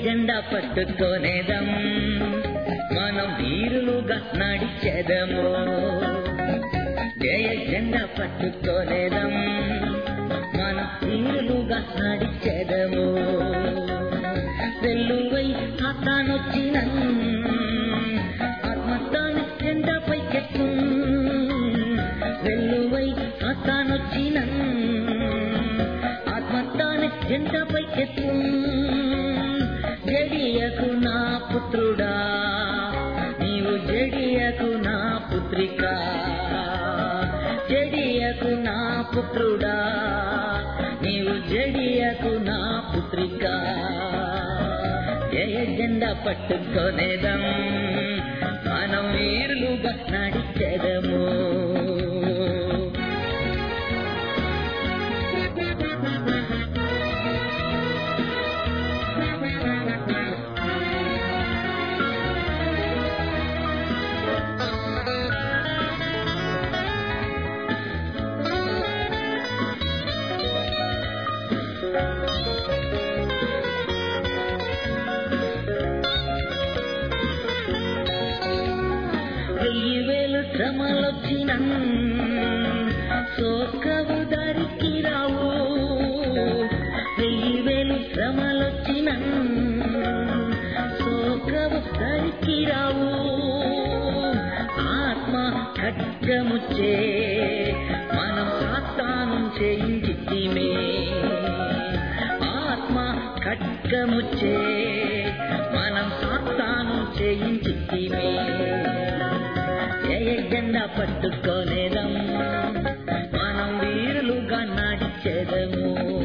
జెండా పట్టుకొనేదం మనం వీరులుగా నడిచెదము. జయ జెండా పట్టుకొనేదం మనం వీరులుగా నడిచెదము. వెల్లువై సాతానొచ్చిన ఆత్మతాని జెండా పైకెత్తు. వెల్లువై సాతానొచ్చిన ఆత్మతాని జెండా పైకెత్తు. జడియకు నా పుత్రుడా నీవు, జడియకు నా పుత్రిక. జడియకు నా పుత్రుడా నీవు, జడియకు నా పుత్రిక. జయ జెండా పట్టుకొనేదం మనం వీరులుగా నడిచెదము. వెయ్యివేలు శ్రమలొచ్చిన సోకవు దారికి రావు. వెయ్యివేలు శ్రమలొచ్చిన సోకవు దారికి రావు. ఆత్మ ఖడ్గముచ్చే మనం సాతాను చేయించితిమే. ఆత్మ ఖడ్గముచ్చే మనం సాతాను చేయించితిమే. జయ జెండా పట్టుకొనేదం మనం వీరులుగా నడిచెదము.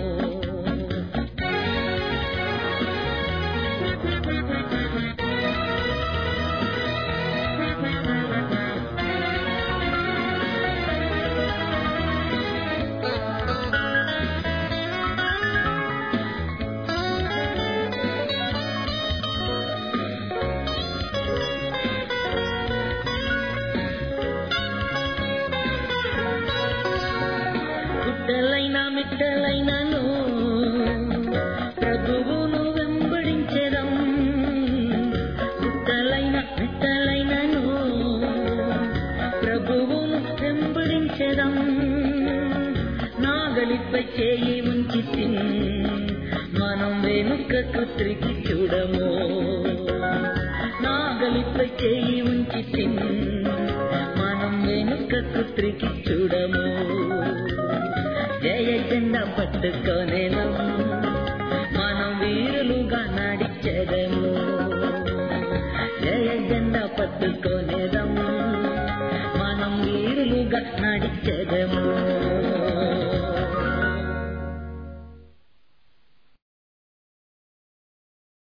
గుడ్డలైన మిట్టలైనను ప్రభువును వెంబడించెదం. గుడ్డలైన మిట్టలైనను ప్రభువును వెంబడించెదం. నాగలిపై చేయి ఉంచి మనం వెనుకకు తిరిగి చూడము. నాగలిపై చేయి ఉంచి మనం వెనుకకు తిరిగి చూడము. జయ జెండా పట్టుకొనేదం మనం వీరులుగా నడిచెదము. జయ జెండా పట్టుకొనేదం